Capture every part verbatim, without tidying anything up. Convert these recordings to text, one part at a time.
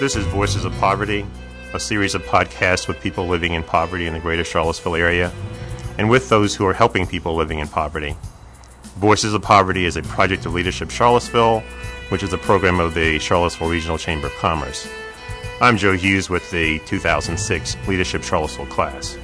This is Voices of Poverty, a series of podcasts with people living in poverty in the greater Charlottesville area, and with those who are helping people living in poverty. Voices of Poverty is a project of Leadership Charlottesville, which is a program of the Charlottesville Regional Chamber of Commerce. I'm Joe Hughes with the two thousand six Leadership Charlottesville class.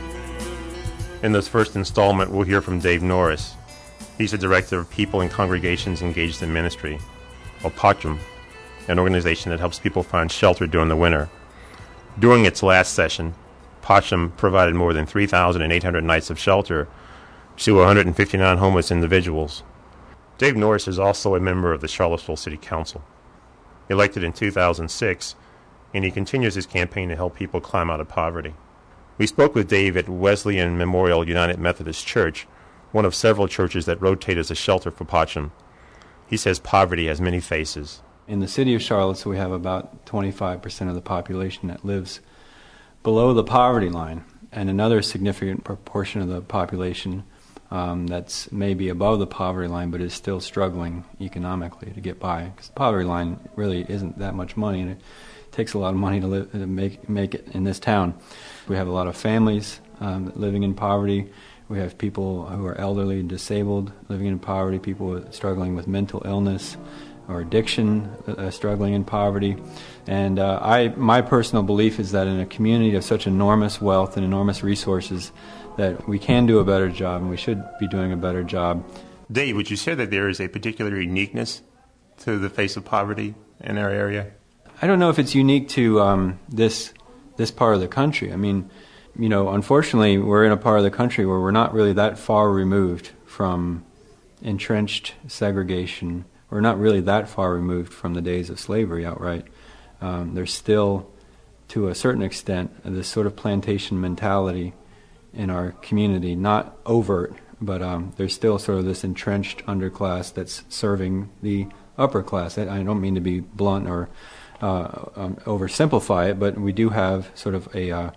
In this first installment, we'll hear from Dave Norris. He's the Director of People and Congregations Engaged in Ministry, or POCHM, an organization that helps people find shelter during the winter. During its last session, POCHM provided more than three thousand eight hundred nights of shelter to one hundred fifty-nine homeless individuals. Dave Norris is also a member of the Charlottesville City Council, elected in two thousand six, and he continues his campaign to help people climb out of poverty. We spoke with Dave at Wesleyan Memorial United Methodist Church, one of several churches that rotate as a shelter for POCHM. He says poverty has many faces. In the city of Charlottesville, we have about twenty-five percent of the population that lives below the poverty line, and another significant proportion of the population um, that's maybe above the poverty line but is still struggling economically to get by, because the poverty line really isn't that much money, and it takes a lot of money to, live, to make, make it in this town. We have a lot of families um, living in poverty. We have people who are elderly and disabled living in poverty, people struggling with mental illness or addiction, uh, struggling in poverty. And uh, I, my personal belief is that in a community of such enormous wealth and enormous resources, that we can do a better job, and we should be doing a better job. Dave, would you say that there is a particular uniqueness to the face of poverty in our area? I don't know if it's unique to um, this this part of the country. I mean, you know, unfortunately, we're in a part of the country where we're not really that far removed from entrenched segregation. We're not really that far removed from the days of slavery outright. Um, there's still, to a certain extent, this sort of plantation mentality in our community, not overt, but um, there's still sort of this entrenched underclass that's serving the upper class. I, I don't mean to be blunt or uh, um, oversimplify it, but we do have sort of a, uh,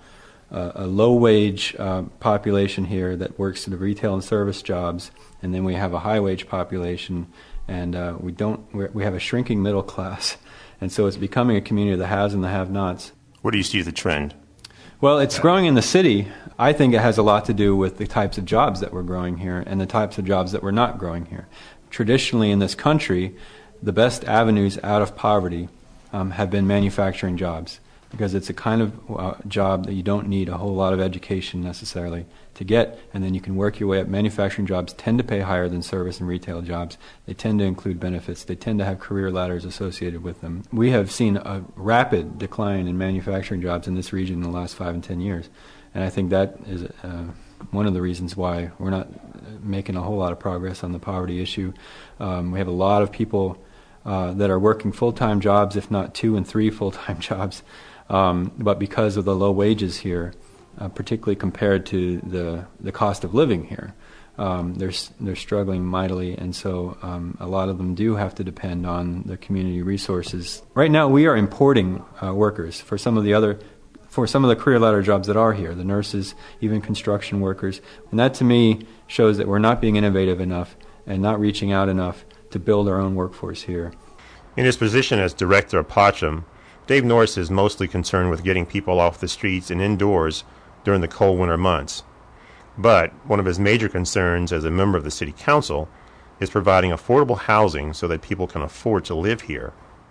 a low-wage uh, population here that works in the retail and service jobs, and then we have a high-wage population. And uh, we don't. We're, we have a shrinking middle class, and so it's becoming a community of the haves and the have-nots. What do you see as the trend? Well, it's growing in the city. I think it has a lot to do with the types of jobs that we're growing here and the types of jobs that we're not growing here. Traditionally, in this country, the best avenues out of poverty um, have been manufacturing jobs, because it's a kind of uh, job that you don't need a whole lot of education necessarily to get, and then you can work your way up. Manufacturing jobs tend to pay higher than service and retail jobs. They tend to include benefits. They tend to have career ladders associated with them. We have seen a rapid decline in manufacturing jobs in this region in the last five and ten years, and I think that is uh, one of the reasons why we're not making a whole lot of progress on the poverty issue. Um, we have a lot of people uh, that are working full-time jobs, if not two and three full-time jobs, um, but because of the low wages here, Uh, particularly compared to the the cost of living here, um, they're they're struggling mightily, and so um, a lot of them do have to depend on the community resources. Right now, we are importing uh, workers for some of the other, for some of the career ladder jobs that are here, the nurses, even construction workers, and that to me shows that we're not being innovative enough and not reaching out enough to build our own workforce here. In his position as director of POCHM, Dave Norris is mostly concerned with getting people off the streets and indoors during the cold winter months. But one of his major concerns as a member of the City Council is providing affordable housing so that people can afford to live here.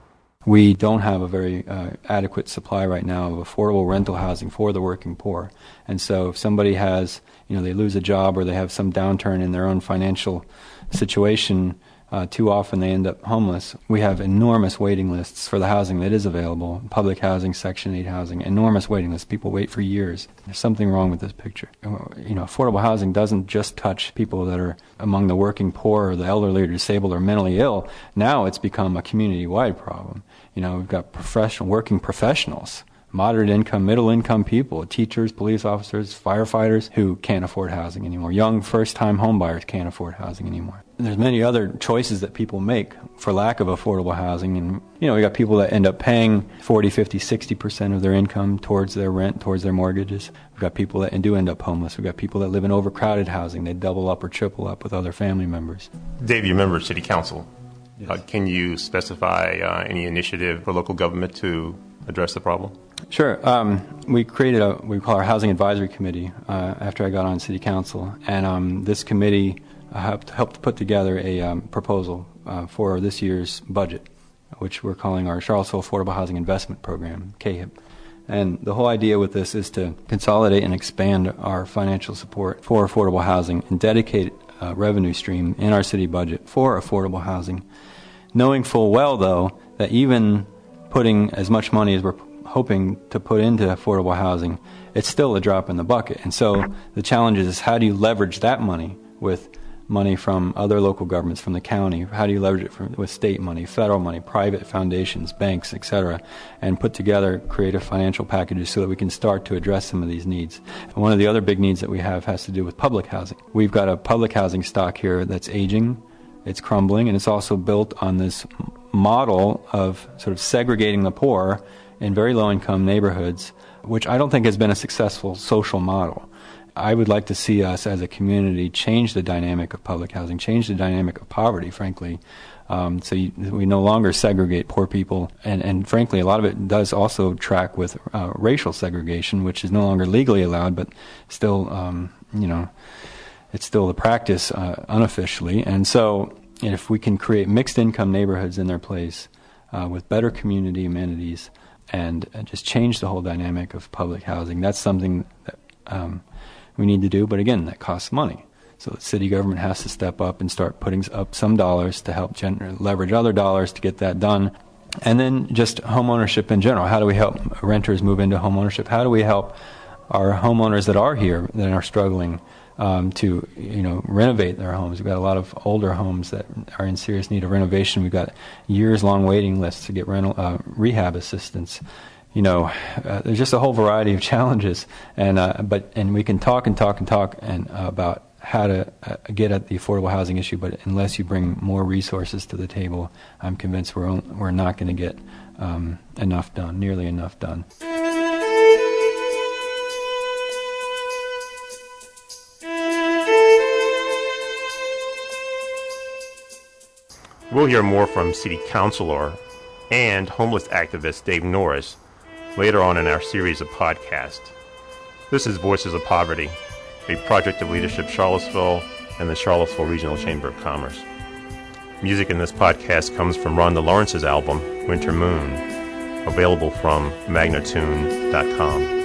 We don't have a very uh, adequate supply right now of affordable rental housing for the working poor. And so if somebody has, you know, they lose a job or they have some downturn in their own financial situation, Uh, too often they end up homeless. We have enormous waiting lists for the housing that is available, public housing, Section eight housing, enormous waiting lists. People wait for years. There's something wrong with this picture. You know, affordable housing doesn't just touch people that are among the working poor or the elderly or disabled or mentally ill. Now it's become a community-wide problem. You know, we've got professional, working professionals, moderate income, middle income people, teachers, police officers, firefighters who can't afford housing anymore. Young first-time homebuyers can't afford housing anymore. And there's many other choices that people make for lack of affordable housing. And, you know, we got people that end up paying forty, fifty, sixty percent of their income towards their rent, towards their mortgages. We've got people that do end up homeless. We've got people that live in overcrowded housing. They double up or triple up with other family members. Dave, you're a member of City Council. Yes. Uh, can you specify uh, any initiative for local government to address the problem? Sure. Um, we created a we call our Housing Advisory Committee uh, after I got on City Council, and um, this committee uh, helped helped put together a um, proposal uh, for this year's budget, which we're calling our Charlottesville Affordable Housing Investment Program, K H I P. And the whole idea with this is to consolidate and expand our financial support for affordable housing and dedicate a revenue stream in our city budget for affordable housing, knowing full well, though, that even putting as much money as we're hoping to put into affordable housing, it's still a drop in the bucket. And so the challenge is how do you leverage that money with money from other local governments, from the county? How do you leverage it from, with state money, federal money, private foundations, banks, et cetera, and put together creative financial packages so that we can start to address some of these needs? And one of the other big needs that we have has to do with public housing. We've got a public housing stock here that's aging, it's crumbling, and it's also built on this model of sort of segregating the poor in very low-income neighborhoods, which I don't think has been a successful social model. I would like to see us as a community change the dynamic of public housing, change the dynamic of poverty, frankly. Um, so you, we no longer segregate poor people, and, and frankly, a lot of it does also track with uh, racial segregation, which is no longer legally allowed, but still, um, you know, it's still the practice uh, unofficially. And so if we can create mixed-income neighborhoods in their place uh, with better community amenities and uh, just change the whole dynamic of public housing, that's something that um, we need to do, but again, that costs money. So the city government has to step up and start putting up some dollars to help gen- leverage other dollars to get that done. And then just home ownership in general. How do we help renters move into home ownership? How do we help our homeowners that are here, that are struggling um, to, you know, renovate their homes? We've got a lot of older homes that are in serious need of renovation. We've got years-long waiting lists to get rental uh, rehab assistance. You know, uh, there's just a whole variety of challenges, and uh, but and we can talk and talk and talk and uh, about how to uh, get at the affordable housing issue. But unless you bring more resources to the table, I'm convinced we're on, we're not going to get um, enough done, nearly enough done. We'll hear more from City Councilor and homeless activist Dave Norris later on in our series of podcasts. This is Voices of Poverty, a project of Leadership Charlottesville and the Charlottesville Regional Chamber of Commerce. Music in this podcast comes from Rhonda Lawrence's album, Winter Moon, available from magnatune dot com.